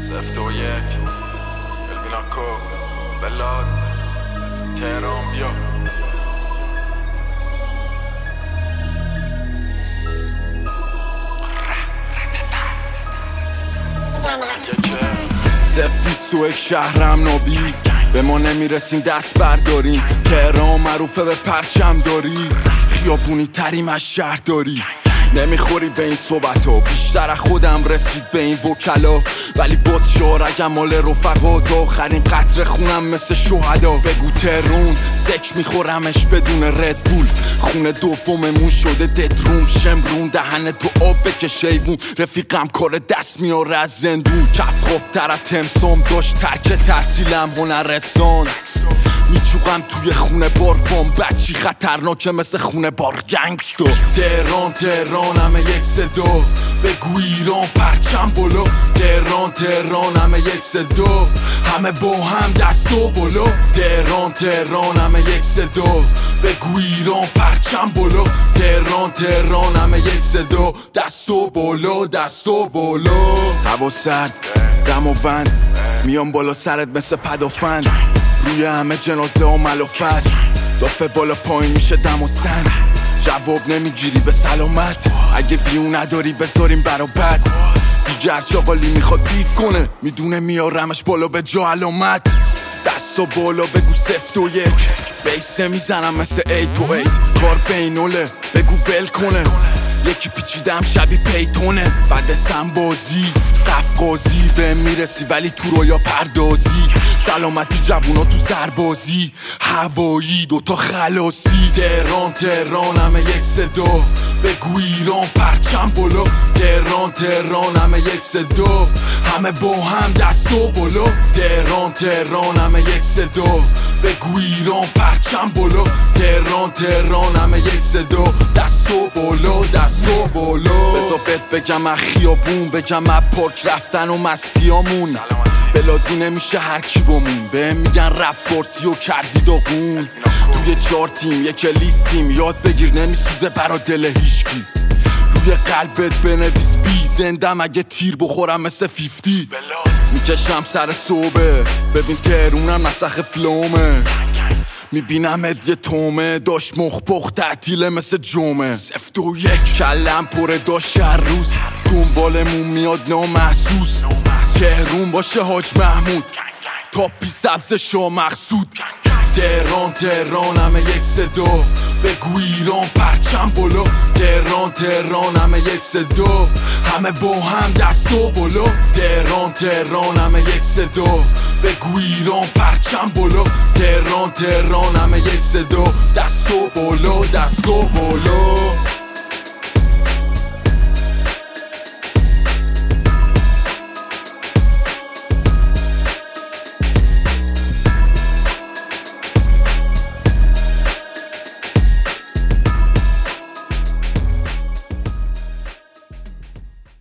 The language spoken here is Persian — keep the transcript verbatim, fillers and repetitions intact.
سفت و یک البیناکو بلاد تهران بیا سفت بیست و یک شهرم نابی به ما نمیرسیم دست برداریم. تهران معروفه به پرچم داری، خیابونی تریم از شهر داری. نمیخوری به این صحبتا، بیشتر از خودم رسید به این وکلا. ولی باز شارگم مال رفقا، تا آخرین قطره خونم مثل شهدا. بگو ترون سک میخورمش بدون ردبول، خونه دوممون شده ددروم. شمرون دهن تو آب بکش ایوون، رفیقم کار دست میاره از زندون. کف خوب تر از تمسام داشت ترک تحصیلم هنرستان. میچوقم توی خونه بار بام بچی خطرناکه مثل خونه بار گنگستو. تهران تهران همه یک صدا، بگو ایران پرچم بالا. تهران تهران همه یک صدا، همه با هم دست و بالا. تهران تهران همه یک صدا، بگو ایران پرچم بالا. تهران تهران همه یک صدا، دست و بالا دست و بالا. هوا سرد دم و وند، میام بالا سرت مثل پدافند. روی همه جنازه و ملافت، دافه بالا پایین میشه دم و سنج. جواب نمیگیری به سلامت، اگه ویو نداری بذاریم برا بد. دیگر چاقالی میخواد بیف کنه، میدونه میارمش بالا به جا علامت. دست و بالا بگو سفت و یک، بیسه میزنم مثل ای تو ایت. کار بینوله بگو ول کنه، یکی پیچیدم شبی پیتونه. بعد سنبازی قفقازی به میرسی ولی تو رویا پردازی. سلامتی جوونا تو سربازی، هوایی دوتا خلاصی. تهران تهران همه یک صدا، بگو ایران پرچم بالا. تهران تهران همه یک صدا، همه با هم دست و بالا. تهران تهران همه یک صدا، بگو ایران پرچم بالا. تهران تهران همه یک صدا، دست و بالا دست و بالا. بذار بهت بگم از خیابون، بگم از پارک رفتن و مستیامون. بلادی نمیشه هر کی بامون، بهم میگن رپ فارسی و کردی داغون. توی چهار تیم یک لیستیم، یاد بگیر نمیسوزه برا دل هیچکی. روی قلبت بنویس بی، زندم اگه تیر بخورم مثل فیفتی. میکشم سر صوبه، ببین تهرونم نسخ فلومه. میبینم یه تومه، داشت مخ پخت تعطیله مثل جمعه. سفت و یک کلم پره داشت هر روز، دنبالمون میاد نامحسوس. تهرون باشه حاج محمود، تاپی سبز شا مقصود. تهران تهران همه یک صدا، بگو ایران پرچم بالا. تهران تهران همه یک صدا، همه با هم دست و بالا. تهران تهران همه یک صدا، بگو ایران پرچم بالا. تهران تهران همه یک صدا، دست و بالا دست و بالا.